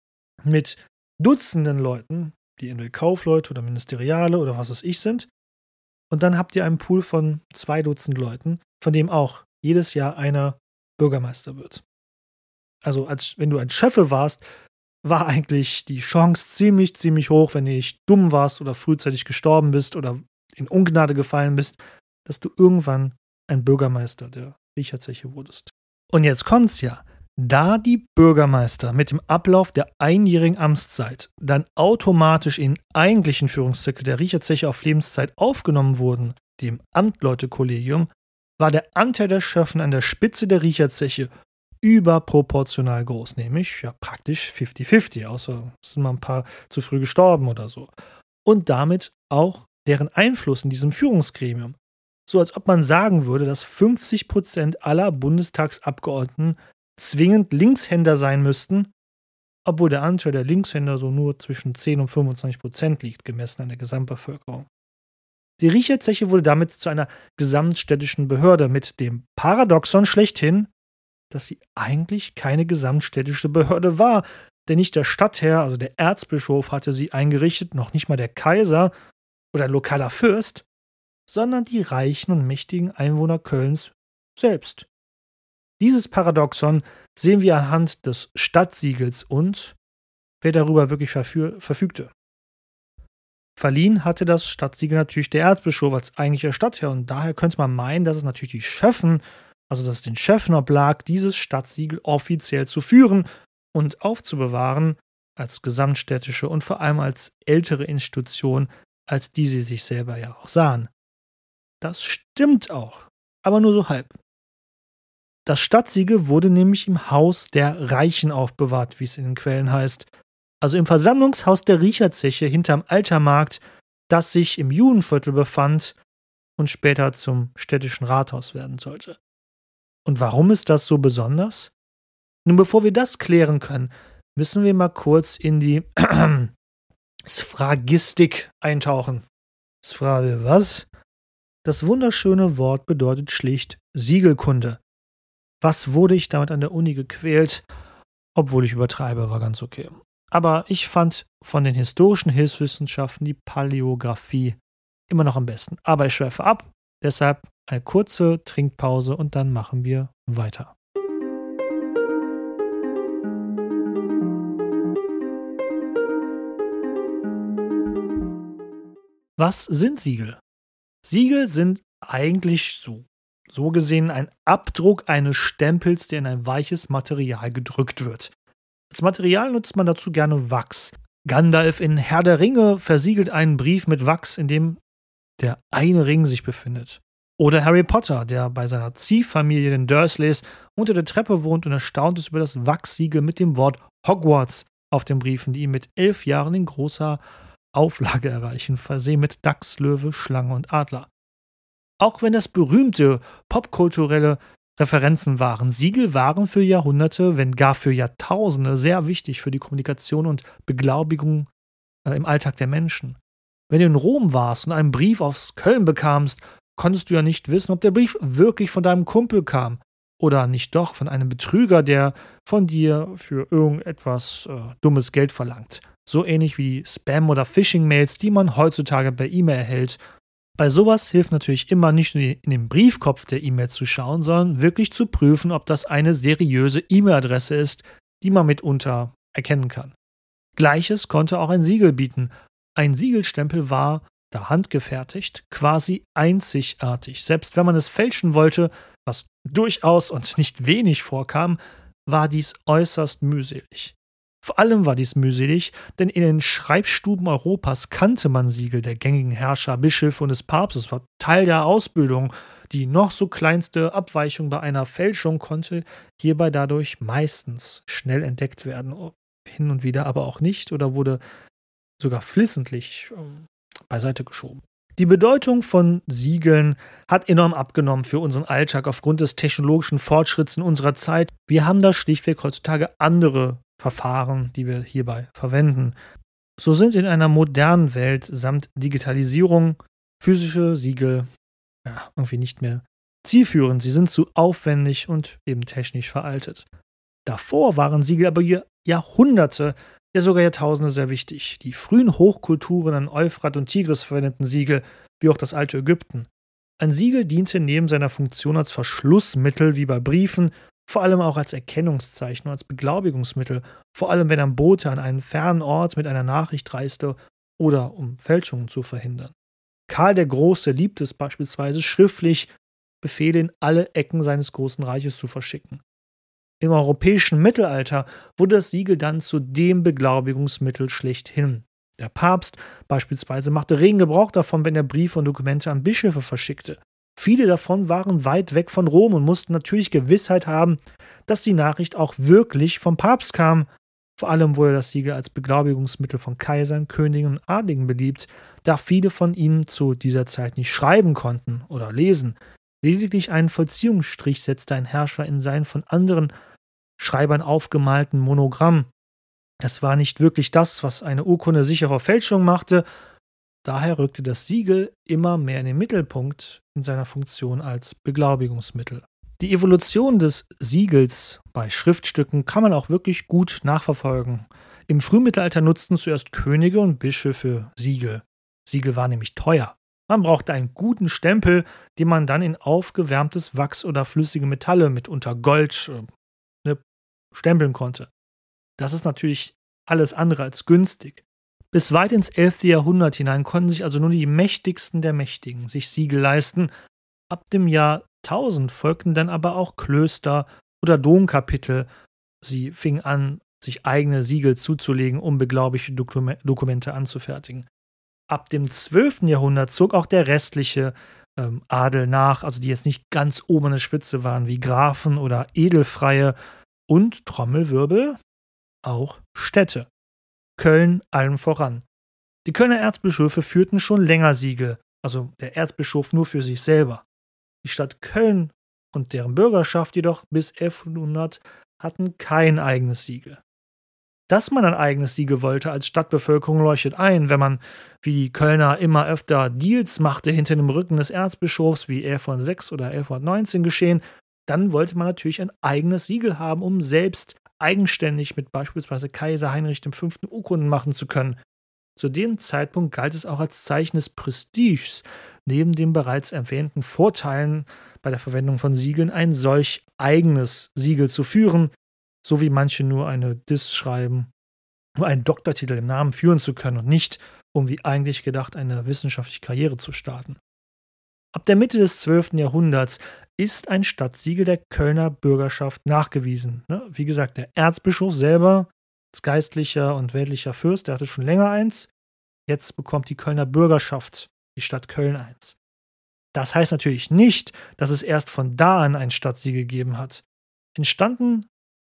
mit Dutzenden Leuten, die entweder Kaufleute oder Ministeriale oder was weiß ich sind. Und dann habt ihr einen Pool von zwei Dutzend Leuten, von dem auch jedes Jahr einer Bürgermeister wird. Also als wenn du ein Schöffe warst, war eigentlich die Chance ziemlich, ziemlich hoch, wenn du nicht dumm warst oder frühzeitig gestorben bist oder in Ungnade gefallen bist, dass du irgendwann ein Bürgermeister der Riecherzeche wurdest. Und jetzt kommt's ja. Da die Bürgermeister mit dem Ablauf der einjährigen Amtszeit dann automatisch in eigentlichen Führungszirkel der Riecherzeche auf Lebenszeit aufgenommen wurden, dem Amtleutekollegium, war der Anteil der Schöffen an der Spitze der Riecherzeche überproportional groß, nämlich ja praktisch fünfzig fünfzig, außer es sind mal ein paar zu früh gestorben oder so. Und damit auch deren Einfluss in diesem Führungsgremium. So als ob man sagen würde, dass fünfzig Prozent aller Bundestagsabgeordneten zwingend Linkshänder sein müssten, obwohl der Anteil der Linkshänder so nur zwischen zehn und fünfundzwanzig Prozent liegt, gemessen an der Gesamtbevölkerung. Die Riecherzeche wurde damit zu einer gesamtstädtischen Behörde mit dem Paradoxon schlechthin, dass sie eigentlich keine gesamtstädtische Behörde war, denn nicht der Stadtherr, also der Erzbischof, hatte sie eingerichtet, noch nicht mal der Kaiser oder ein lokaler Fürst, sondern die reichen und mächtigen Einwohner Kölns selbst. Dieses Paradoxon sehen wir anhand des Stadtsiegels und wer darüber wirklich verfü- verfügte. Verliehen hatte das Stadtsiegel natürlich der Erzbischof als eigentlicher Stadtherr und daher könnte man meinen, dass es natürlich die Schöffen, also dass es den Schöffen oblag, dieses Stadtsiegel offiziell zu führen und aufzubewahren als gesamtstädtische und vor allem als ältere Institution, als die sie sich selber ja auch sahen. Das stimmt auch, aber nur so halb. Das Stadtsiegel wurde nämlich im Haus der Reichen aufbewahrt, wie es in den Quellen heißt. Also im Versammlungshaus der Riecherzeche hinterm Altermarkt, das sich im Judenviertel befand und später zum städtischen Rathaus werden sollte. Und warum ist das so besonders? Nun, bevor wir das klären können, müssen wir mal kurz in die Sphragistik eintauchen. Sphra, was? Das wunderschöne Wort bedeutet schlicht Siegelkunde. Was wurde ich damit an der Uni gequält? Obwohl ich übertreibe, war ganz okay. Aber ich fand von den historischen Hilfswissenschaften die Paläographie immer noch am besten. Aber ich schweife ab, deshalb eine kurze Trinkpause und dann machen wir weiter. Was sind Siegel? Siegel sind eigentlich so, so gesehen ein Abdruck eines Stempels, der in ein weiches Material gedrückt wird. Als Material nutzt man dazu gerne Wachs. Gandalf in Herr der Ringe versiegelt einen Brief mit Wachs, in dem der eine Ring sich befindet. Oder Harry Potter, der bei seiner Ziehfamilie, den Dursleys, unter der Treppe wohnt und erstaunt ist über das Wachssiegel mit dem Wort Hogwarts auf den Briefen, die ihm mit elf Jahren in großer Auflage erreichen, versehen mit Dachs, Löwe, Schlange und Adler. Auch wenn das berühmte popkulturelle Referenzen waren, Siegel waren für Jahrhunderte, wenn gar für Jahrtausende, sehr wichtig für die Kommunikation und Beglaubigung äh, im Alltag der Menschen. Wenn du in Rom warst und einen Brief aus Köln bekamst, konntest du ja nicht wissen, ob der Brief wirklich von deinem Kumpel kam oder nicht doch von einem Betrüger, der von dir für irgendetwas äh, dummes Geld verlangt. So ähnlich wie Spam- oder Phishing-Mails, die man heutzutage per E-Mail erhält. Bei sowas hilft natürlich immer nicht nur in den Briefkopf der E-Mail zu schauen, sondern wirklich zu prüfen, ob das eine seriöse E-Mail-Adresse ist, die man mitunter erkennen kann. Gleiches konnte auch ein Siegel bieten. Ein Siegelstempel war, da handgefertigt, quasi einzigartig. Selbst wenn man es fälschen wollte, was durchaus und nicht wenig vorkam, war dies äußerst mühselig. Vor allem war dies mühselig, denn in den Schreibstuben Europas kannte man Siegel der gängigen Herrscher, Bischöfe und des Papstes. Das war Teil der Ausbildung. Die noch so kleinste Abweichung bei einer Fälschung konnte hierbei dadurch meistens schnell entdeckt werden. Hin und wieder aber auch nicht oder wurde sogar flissentlich ähm, beiseite geschoben. Die Bedeutung von Siegeln hat enorm abgenommen für unseren Alltag aufgrund des technologischen Fortschritts in unserer Zeit. Wir haben da schlichtweg heutzutage andere Verfahren, die wir hierbei verwenden. So sind in einer modernen Welt samt Digitalisierung physische Siegel ja, irgendwie nicht mehr zielführend. Sie sind zu aufwendig und eben technisch veraltet. Davor waren Siegel aber Jahrhunderte, ja sogar Jahrtausende sehr wichtig. Die frühen Hochkulturen an Euphrat und Tigris verwendeten Siegel, wie auch das alte Ägypten. Ein Siegel diente neben seiner Funktion als Verschlussmittel wie bei Briefen, vor allem auch als Erkennungszeichen und als Beglaubigungsmittel, vor allem wenn ein Bote an einen fernen Ort mit einer Nachricht reiste oder um Fälschungen zu verhindern. Karl der Große liebte es beispielsweise, schriftlich Befehle in alle Ecken seines großen Reiches zu verschicken. Im europäischen Mittelalter wurde das Siegel dann zu dem Beglaubigungsmittel schlechthin. Der Papst beispielsweise machte regen Gebrauch davon, wenn er Briefe und Dokumente an Bischöfe verschickte. Viele davon waren weit weg von Rom und mussten natürlich Gewissheit haben, dass die Nachricht auch wirklich vom Papst kam. Vor allem wurde das Siegel als Beglaubigungsmittel von Kaisern, Königen und Adligen beliebt, da viele von ihnen zu dieser Zeit nicht schreiben konnten oder lesen. Lediglich einen Vollziehungsstrich setzte ein Herrscher in sein von anderen Schreibern aufgemalten Monogramm. Es war nicht wirklich das, was eine Urkunde sicher vor Fälschung machte. Daher rückte das Siegel immer mehr in den Mittelpunkt in seiner Funktion als Beglaubigungsmittel. Die Evolution des Siegels bei Schriftstücken kann man auch wirklich gut nachverfolgen. Im Frühmittelalter nutzten zuerst Könige und Bischöfe Siegel. Siegel war nämlich teuer. Man brauchte einen guten Stempel, den man dann in aufgewärmtes Wachs oder flüssige Metalle, mitunter Gold, ne, stempeln konnte. Das ist natürlich alles andere als günstig. Bis weit ins elfte Jahrhundert hinein konnten sich also nur die Mächtigsten der Mächtigen sich Siegel leisten. Ab dem Jahr tausend folgten dann aber auch Klöster oder Domkapitel. Sie fingen an, sich eigene Siegel zuzulegen, um beglaubigte Dokum- Dokumente anzufertigen. Ab dem zwölften Jahrhundert zog auch der restliche ähm, Adel nach, also die jetzt nicht ganz oben an der Spitze waren, wie Grafen oder Edelfreie und Trommelwirbel, auch Städte. Köln allem voran. Die Kölner Erzbischöfe führten schon länger Siegel, also der Erzbischof nur für sich selber. Die Stadt Köln und deren Bürgerschaft jedoch bis elfhundert hatten kein eigenes Siegel. Dass man ein eigenes Siegel wollte als Stadtbevölkerung leuchtet ein, wenn man, wie die Kölner, immer öfter Deals machte hinter dem Rücken des Erzbischofs, wie elfhundertsechs oder elfhundertneunzehn geschehen, dann wollte man natürlich ein eigenes Siegel haben, um selbst eigenständig mit beispielsweise Kaiser Heinrich der Fünfte Urkunden machen zu können. Zu dem Zeitpunkt galt es auch als Zeichen des Prestiges, neben den bereits erwähnten Vorteilen bei der Verwendung von Siegeln ein solch eigenes Siegel zu führen, so wie manche nur eine Diss schreiben, nur einen Doktortitel im Namen führen zu können und nicht, um wie eigentlich gedacht, eine wissenschaftliche Karriere zu starten. Ab der Mitte des zwölften Jahrhunderts ist ein Stadtsiegel der Kölner Bürgerschaft nachgewiesen. Wie gesagt, der Erzbischof selber, als geistlicher und weltlicher Fürst, der hatte schon länger eins. Jetzt bekommt die Kölner Bürgerschaft, die Stadt Köln, eins. Das heißt natürlich nicht, dass es erst von da an ein Stadtsiegel gegeben hat. Entstanden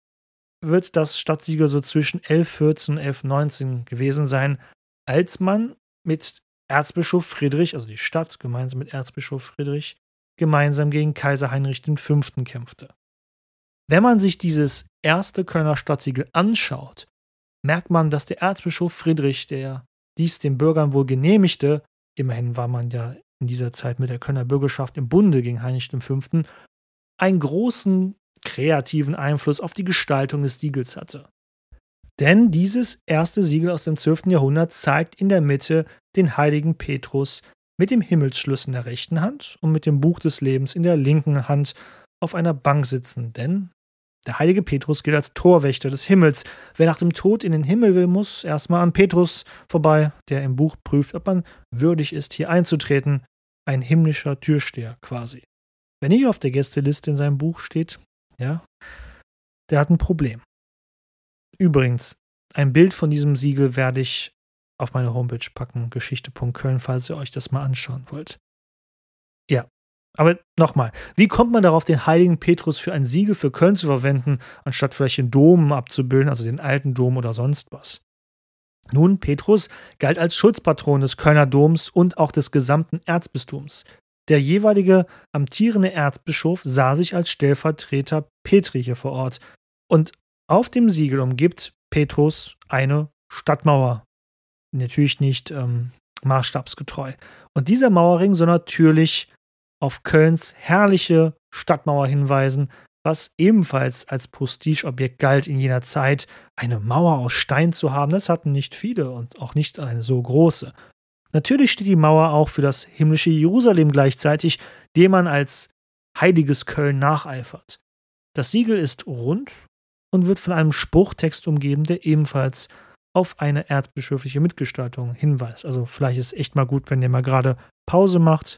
wird das Stadtsiegel so zwischen elf vierzehn und elf neunzehn gewesen sein, als man mit Erzbischof Friedrich, also die Stadt gemeinsam mit Erzbischof Friedrich, gemeinsam gegen Kaiser Heinrich der Fünfte kämpfte. Wenn man sich dieses erste Kölner Stadtsiegel anschaut, merkt man, dass der Erzbischof Friedrich, der dies den Bürgern wohl genehmigte, immerhin war man ja in dieser Zeit mit der Kölner Bürgerschaft im Bunde gegen Heinrich der Fünfte, einen großen kreativen Einfluss auf die Gestaltung des Siegels hatte. Denn dieses erste Siegel aus dem zwölften Jahrhundert zeigt in der Mitte den heiligen Petrus mit dem Himmelsschlüssel in der rechten Hand und mit dem Buch des Lebens in der linken Hand auf einer Bank sitzen. Denn der heilige Petrus gilt als Torwächter des Himmels. Wer nach dem Tod in den Himmel will, muss erstmal an Petrus vorbei, der im Buch prüft, ob man würdig ist, hier einzutreten. Ein himmlischer Türsteher quasi. Wer nicht auf der Gästeliste in seinem Buch steht, ja, der hat ein Problem. Übrigens, Ein Bild von diesem Siegel werde ich auf meine Homepage packen, geschichte punkt köln, falls ihr euch das mal anschauen wollt. Ja, aber nochmal, wie kommt man darauf, den heiligen Petrus für ein Siegel für Köln zu verwenden, anstatt vielleicht den Dom abzubilden, also den alten Dom oder sonst was? Nun, Petrus galt als Schutzpatron des Kölner Doms und auch des gesamten Erzbistums. Der jeweilige amtierende Erzbischof sah sich als Stellvertreter Petri hier vor Ort. Und auf dem Siegel umgibt Petrus eine Stadtmauer. Natürlich nicht ähm, maßstabsgetreu. Und dieser Mauerring soll natürlich auf Kölns herrliche Stadtmauer hinweisen, was ebenfalls als Prestigeobjekt galt in jener Zeit. Eine Mauer aus Stein zu haben, das hatten nicht viele und auch nicht eine so große. Natürlich steht die Mauer auch für das himmlische Jerusalem gleichzeitig, dem man als heiliges Köln nacheifert. Das Siegel ist rund und wird von einem Spruchtext umgeben, der ebenfalls auf eine erzbischöfliche Mitgestaltung hinweist. Also vielleicht ist es echt mal gut, wenn ihr mal gerade Pause macht.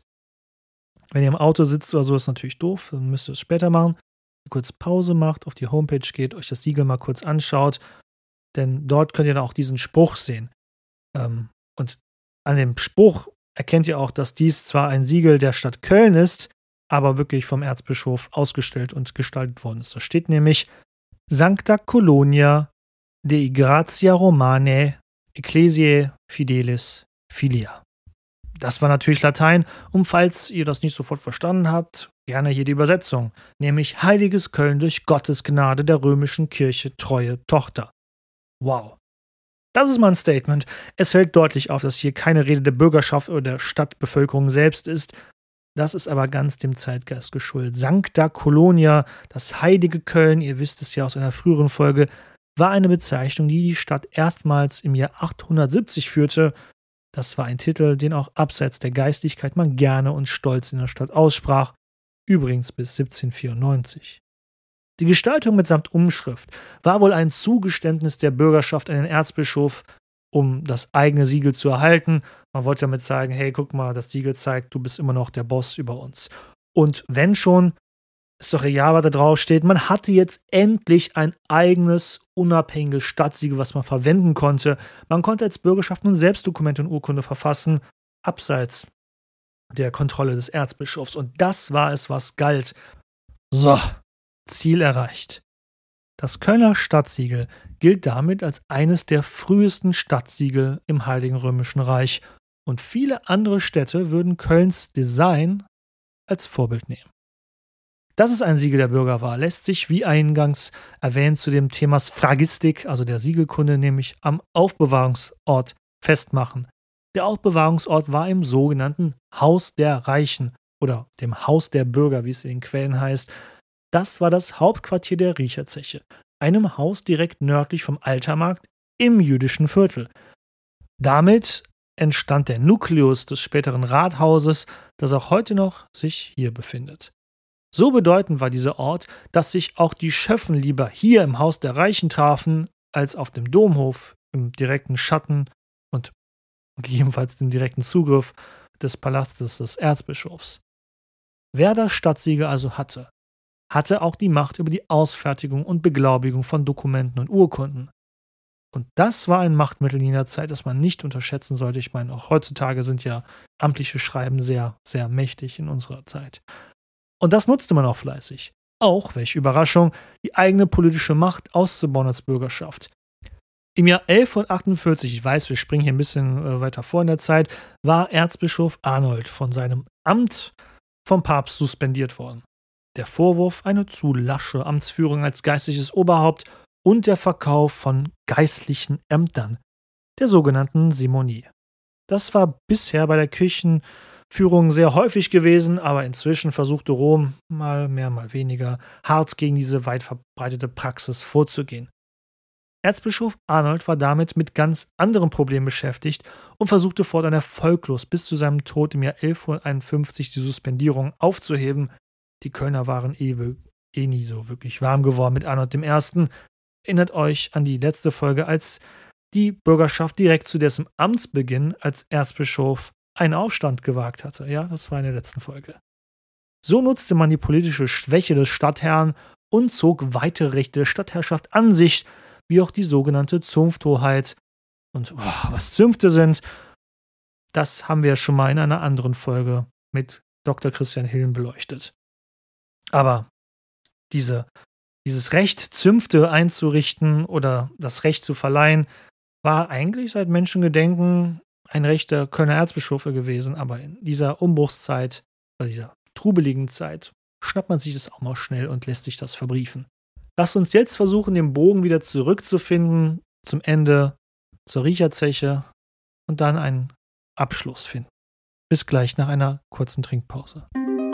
Wenn ihr im Auto sitzt oder so, ist natürlich doof, dann müsst ihr es später machen. Kurz Pause macht, auf die Homepage geht, euch das Siegel mal kurz anschaut, denn dort könnt ihr dann auch diesen Spruch sehen. Ähm, und an dem Spruch erkennt ihr auch, dass dies zwar ein Siegel der Stadt Köln ist, aber wirklich vom Erzbischof ausgestellt und gestaltet worden ist. Da steht nämlich Sancta Colonia Dei Gratia Romanae Ecclesiae Fidelis Filia. Das war natürlich Latein, und falls ihr das nicht sofort verstanden habt, gerne hier die Übersetzung, nämlich Heiliges Köln durch Gottes Gnade der römischen Kirche treue Tochter. Wow. Das ist mal ein Statement. Es fällt deutlich auf, dass hier keine Rede der Bürgerschaft oder der Stadtbevölkerung selbst ist. Das ist aber ganz dem Zeitgeist geschuldet. Sancta Colonia, das heilige Köln, ihr wisst es ja aus einer früheren Folge, war eine Bezeichnung, die die Stadt erstmals im Jahr achthundertsiebzig führte. Das war ein Titel, den auch abseits der Geistlichkeit man gerne und stolz in der Stadt aussprach, übrigens bis siebzehnhundertvierundneunzig. Die Gestaltung mitsamt Umschrift war wohl ein Zugeständnis der Bürgerschaft an den Erzbischof, um das eigene Siegel zu erhalten. Man wollte damit sagen, hey, guck mal, das Siegel zeigt, du bist immer noch der Boss über uns. Und wenn schon, ist doch egal, was da drauf steht, man hatte jetzt endlich ein eigenes, unabhängiges Stadtsiegel, was man verwenden konnte. Man konnte als Bürgerschaft nun selbst Dokumente und Urkunde verfassen, abseits der Kontrolle des Erzbischofs. Und das war es, was galt. So, Ziel erreicht. Das Kölner Stadtsiegel gilt damit als eines der frühesten Stadtsiegel im Heiligen Römischen Reich, und viele andere Städte würden Kölns Design als Vorbild nehmen. Dass es ein Siegel der Bürger war, lässt sich, wie eingangs erwähnt, zu dem Thema Phragistik, also der Siegelkunde, nämlich am Aufbewahrungsort festmachen. Der Aufbewahrungsort war im sogenannten Haus der Reichen oder dem Haus der Bürger, wie es in den Quellen heißt. Das war das Hauptquartier der Riecherzeche, einem Haus direkt nördlich vom Altermarkt im jüdischen Viertel. Damit entstand der Nukleus des späteren Rathauses, das auch heute noch sich hier befindet. So bedeutend war dieser Ort, dass sich auch die Schöffen lieber hier im Haus der Reichen trafen, als auf dem Domhof im direkten Schatten und gegebenenfalls dem direkten Zugriff des Palastes des Erzbischofs. Wer das Stadtsiegel also hatte, hatte auch die Macht über die Ausfertigung und Beglaubigung von Dokumenten und Urkunden. Und das war ein Machtmittel in jener Zeit, das man nicht unterschätzen sollte. Ich meine, auch heutzutage sind ja amtliche Schreiben sehr, sehr mächtig in unserer Zeit. Und das nutzte man auch fleißig. Auch, welche Überraschung, die eigene politische Macht auszubauen als Bürgerschaft. Im Jahr elfhundertachtundvierzig, ich weiß, wir springen hier ein bisschen äh, weiter vor in der Zeit, war Erzbischof Arnold von seinem Amt vom Papst suspendiert worden. Der Vorwurf, eine zu lasche Amtsführung als geistliches Oberhaupt und der Verkauf von geistlichen Ämtern, der sogenannten Simonie. Das war bisher bei der Kirchenführung sehr häufig gewesen, aber inzwischen versuchte Rom, mal mehr, mal weniger, hart gegen diese weit verbreitete Praxis vorzugehen. Erzbischof Arnold war damit mit ganz anderen Problemen beschäftigt und versuchte fortan erfolglos bis zu seinem Tod im Jahr elfhunderteinundfünfzig die Suspendierung aufzuheben. Die Kölner waren eh, eh nie so wirklich warm geworden mit Arnold der Erste. Erinnert euch an die letzte Folge, als die Bürgerschaft direkt zu dessen Amtsbeginn als Erzbischof einen Aufstand gewagt hatte. Ja, das war in der letzten Folge. So nutzte man die politische Schwäche des Stadtherrn und zog weitere Rechte der Stadtherrschaft an sich, wie auch die sogenannte Zunfthoheit. Und oh, was Zünfte sind, das haben wir schon mal in einer anderen Folge mit Doktor Christian Hillen beleuchtet. Aber diese, dieses Recht, Zünfte einzurichten oder das Recht zu verleihen, war eigentlich seit Menschengedenken ein Recht der Kölner Erzbischöfe gewesen. Aber in dieser Umbruchszeit, oder dieser trubeligen Zeit, schnappt man sich das auch mal schnell und lässt sich das verbriefen. Lasst uns jetzt versuchen, den Bogen wieder zurückzufinden zum Ende, zur Riecherzeche und dann einen Abschluss finden. Bis gleich nach einer kurzen Trinkpause.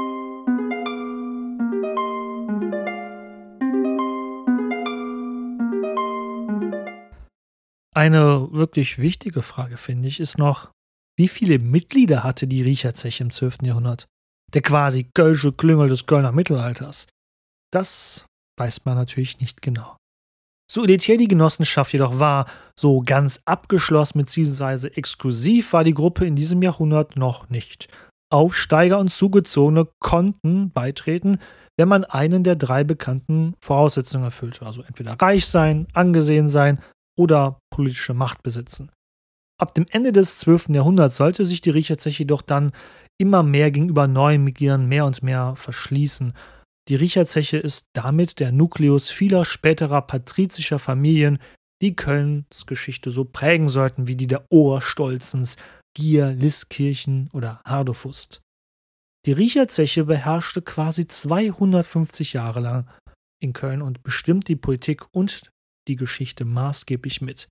Eine wirklich wichtige Frage, finde ich, ist noch, wie viele Mitglieder hatte die Riecherzeche im zwölften Jahrhundert? Der quasi kölsche Klüngel des Kölner Mittelalters. Das weiß man natürlich nicht genau. So elitär die Genossenschaft jedoch war, so ganz abgeschlossen bzw. exklusiv war die Gruppe in diesem Jahrhundert noch nicht. Aufsteiger und Zugezogene konnten beitreten, wenn man einen der drei bekannten Voraussetzungen erfüllte. Also entweder reich sein, angesehen sein oder politische Macht besitzen. Ab dem Ende des zwölften Jahrhunderts sollte sich die Riecherzeche jedoch dann immer mehr gegenüber neuen Mitgliedern mehr und mehr verschließen. Die Riecherzeche ist damit der Nukleus vieler späterer patrizischer Familien, die Kölns Geschichte so prägen sollten wie die der Oberstolzens, Gier, Liskirchen oder Hardofust. Die Riecherzeche beherrschte quasi zweihundertfünfzig Jahre lang in Köln und bestimmt die Politik und die Geschichte maßgeblich mit.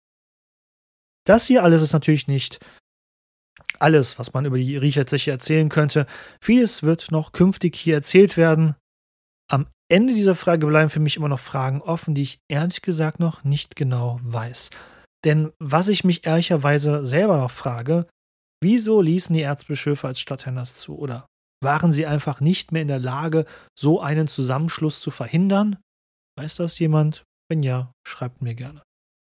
Das hier alles ist natürlich nicht alles, was man über die Riecherzeche erzählen könnte. Vieles wird noch künftig hier erzählt werden. Am Ende dieser Frage bleiben für mich immer noch Fragen offen, die ich ehrlich gesagt noch nicht genau weiß. Denn was ich mich ehrlicherweise selber noch frage, wieso ließen die Erzbischöfe als Stadtherren das zu? Oder waren sie einfach nicht mehr in der Lage, so einen Zusammenschluss zu verhindern? Weiß das jemand? Wenn ja, schreibt mir gerne.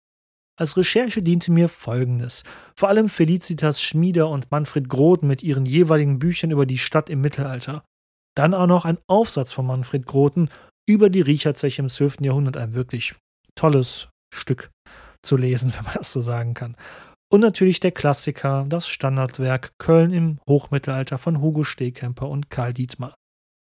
Als Recherche diente mir Folgendes. Vor allem Felicitas Schmieder und Manfred Groten mit ihren jeweiligen Büchern über die Stadt im Mittelalter. Dann auch noch ein Aufsatz von Manfred Groten über die Riecherzeche im zwölften Jahrhundert. Ein wirklich tolles Stück zu lesen, wenn man das so sagen kann. Und natürlich der Klassiker, das Standardwerk Köln im Hochmittelalter von Hugo Stehkemper und Karl Dietmar.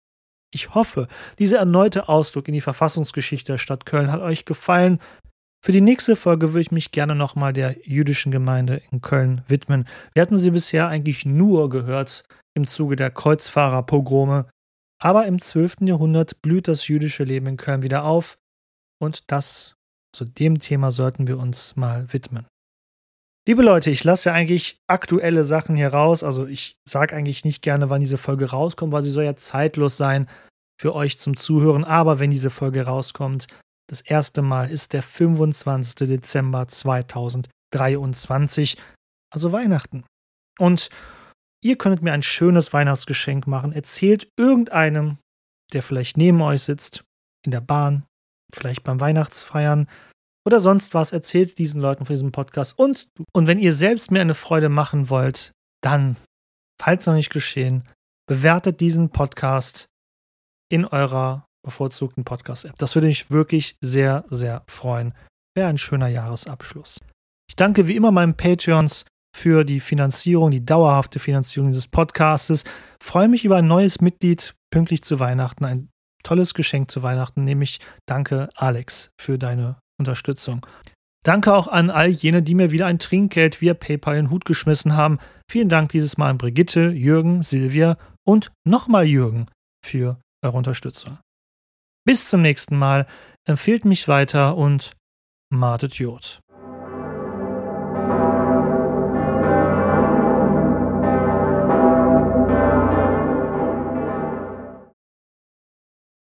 Ich hoffe, dieser erneute Ausflug in die Verfassungsgeschichte der Stadt Köln hat euch gefallen. Für die nächste Folge würde ich mich gerne nochmal der jüdischen Gemeinde in Köln widmen. Wir hatten sie bisher eigentlich nur gehört im Zuge der Kreuzfahrerpogrome. Aber im zwölften Jahrhundert blüht das jüdische Leben in Köln wieder auf. Und das, zu dem Thema sollten wir uns mal widmen. Liebe Leute, ich lasse ja eigentlich aktuelle Sachen hier raus. Also ich sage eigentlich nicht gerne, wann diese Folge rauskommt, weil sie soll ja zeitlos sein für euch zum Zuhören. Aber wenn diese Folge rauskommt, das erste Mal ist der fünfundzwanzigster Dezember zweitausenddreiundzwanzig, also Weihnachten. Und ihr könntet mir ein schönes Weihnachtsgeschenk machen. Erzählt irgendeinem, der vielleicht neben euch sitzt, in der Bahn, vielleicht beim Weihnachtsfeiern oder sonst was, erzählt diesen Leuten von diesem Podcast. Und, und wenn ihr selbst mir eine Freude machen wollt, dann, falls noch nicht geschehen, bewertet diesen Podcast in eurer bevorzugten Podcast-App. Das würde mich wirklich sehr, sehr freuen. Wäre ein schöner Jahresabschluss. Ich danke wie immer meinen Patreons für die Finanzierung, die dauerhafte Finanzierung dieses Podcastes. Freue mich über ein neues Mitglied pünktlich zu Weihnachten. Ein tolles Geschenk zu Weihnachten, nämlich danke Alex für deine Unterstützung. Danke auch an all jene, die mir wieder ein Trinkgeld via PayPal in den Hut geschmissen haben. Vielen Dank dieses Mal an Brigitte, Jürgen, Silvia und nochmal Jürgen für eure Unterstützung. Bis zum nächsten Mal, empfehlt mich weiter und Matet Jod.